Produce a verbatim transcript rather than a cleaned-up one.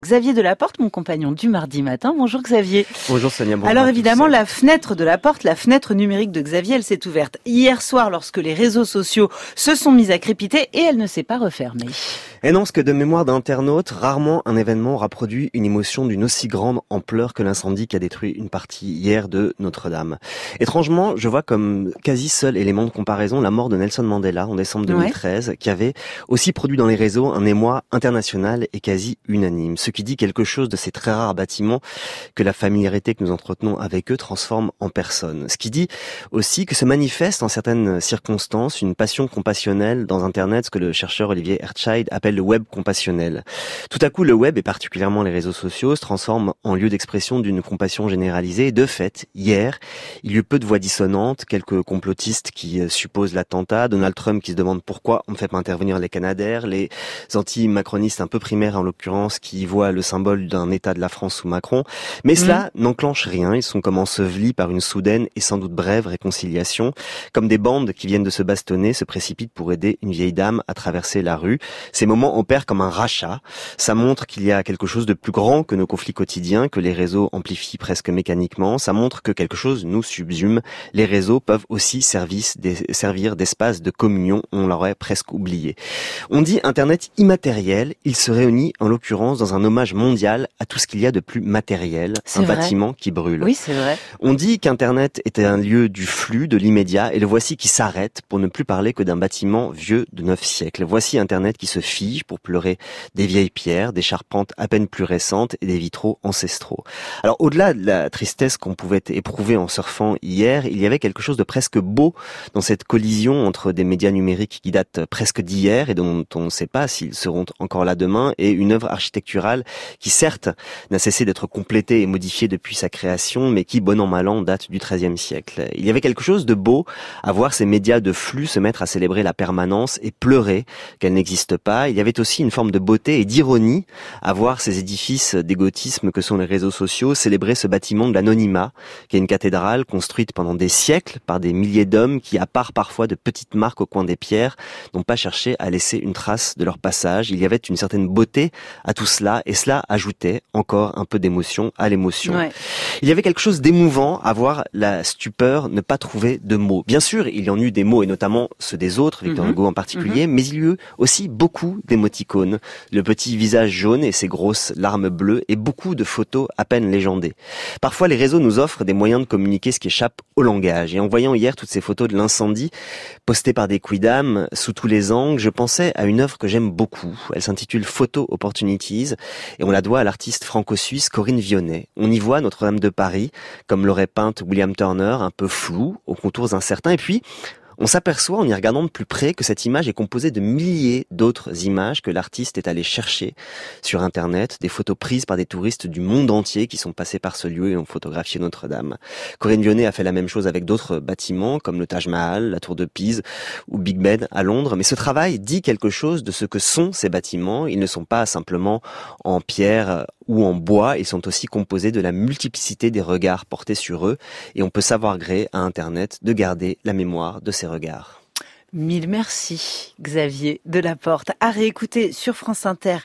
Xavier Delaporte, mon compagnon du mardi matin. Bonjour Xavier. Bonjour Sonia. Bonjour. Alors évidemment, la fenêtre de la porte, la fenêtre numérique de Xavier, elle s'est ouverte hier soir lorsque les réseaux sociaux se sont mis à crépiter et elle ne s'est pas refermée. Et non, parce que de mémoire d'internaute, rarement un événement aura produit une émotion d'une aussi grande ampleur que l'incendie qui a détruit une partie hier de Notre-Dame. Étrangement, je vois comme quasi seul élément de comparaison la mort de Nelson Mandela en décembre deux mille treize, ouais. qui avait aussi produit dans les réseaux un émoi international et quasi unanime. Ce qui dit quelque chose de ces très rares bâtiments que la familiarité que nous entretenons avec eux transforme en personne. Ce qui dit aussi que se manifeste en certaines circonstances une passion compassionnelle dans Internet, ce que le chercheur Olivier Hertscheid appelle le web compassionnel. Tout à coup, le web, et particulièrement les réseaux sociaux, se transforme en lieu d'expression d'une compassion généralisée. Et de fait, hier, il y eut peu de voix dissonantes, quelques complotistes qui supposent l'attentat, Donald Trump qui se demande pourquoi on ne fait pas intervenir les Canadaires, les anti-macronistes un peu primaires en l'occurrence qui voient le symbole d'un état de la France sous Macron. Mais cela mmh. n'enclenche rien, ils sont comme ensevelis par une soudaine et sans doute brève réconciliation, comme des bandes qui viennent de se bastonner se précipitent pour aider une vieille dame à traverser la rue. Ces moments opèrent comme un rachat. Ça montre qu'il y a quelque chose de plus grand que nos conflits quotidiens, que les réseaux amplifient presque mécaniquement. Ça montre que quelque chose nous subsume. Les réseaux peuvent aussi service des, servir d'espace de communion, on l'aurait presque oublié. On dit Internet immatériel, il se réunit en l'occurrence dans un hommage mondial à tout ce qu'il y a de plus matériel, c'est un vrai. Bâtiment qui brûle. Oui, c'est vrai. On dit qu'Internet était un lieu du flux, de l'immédiat, et le voici qui s'arrête pour ne plus parler que d'un bâtiment vieux de neuf siècles. Voici Internet qui se fige pour pleurer des vieilles pierres, des charpentes à peine plus récentes et des vitraux ancestraux. Alors au-delà de la tristesse qu'on pouvait éprouver en surfant hier, il y avait quelque chose de presque beau dans cette collision entre des médias numériques qui datent presque d'hier et dont on ne sait pas s'ils seront encore là demain, et une œuvre architecturale qui certes n'a cessé d'être complétée et modifiée depuis sa création, mais qui, bon an mal an, date du treizième siècle. Il y avait quelque chose de beau à voir ces médias de flux se mettre à célébrer la permanence et pleurer qu'elle n'existe pas. Il y avait aussi une forme de beauté et d'ironie à voir ces édifices d'égotisme que sont les réseaux sociaux célébrer ce bâtiment de l'anonymat, qui est une cathédrale construite pendant des siècles par des milliers d'hommes qui, à part parfois de petites marques au coin des pierres, n'ont pas cherché à laisser une trace de leur passage. Il y avait une certaine beauté à tout cela, et cela ajoutait encore un peu d'émotion à l'émotion. Ouais. Il y avait quelque chose d'émouvant à voir la stupeur ne pas trouver de mots. Bien sûr, il y en eut des mots, et notamment ceux des autres, Victor Hugo en particulier, mmh. mais il y eut aussi beaucoup d'émoticônes, le petit visage jaune et ses grosses larmes bleues, et beaucoup de photos à peine légendées. Parfois, les réseaux nous offrent des moyens de communiquer ce qui échappe au langage. Et en voyant hier toutes ces photos de l'incendie, postées par des quidams, sous tous les angles, je pensais à une œuvre que j'aime beaucoup. Elle s'intitule Photo Opportunities, et on la doit à l'artiste franco-suisse Corinne Vionnet. On y voit Notre-Dame de Paris, comme l'aurait peinte William Turner, un peu floue, aux contours incertains, et puis on s'aperçoit en y regardant de plus près que cette image est composée de milliers d'autres images que l'artiste est allé chercher sur Internet, des photos prises par des touristes du monde entier qui sont passés par ce lieu et ont photographié Notre-Dame. Corinne Vionnet a fait la même chose avec d'autres bâtiments comme le Taj Mahal, la Tour de Pise ou Big Ben à Londres, mais ce travail dit quelque chose de ce que sont ces bâtiments. Ils ne sont pas simplement en pierre ou en bois, ils sont aussi composés de la multiplicité des regards portés sur eux, et on peut savoir gré à Internet de garder la mémoire de ces regards. Mille merci Xavier Delaporte, à réécouter sur France Inter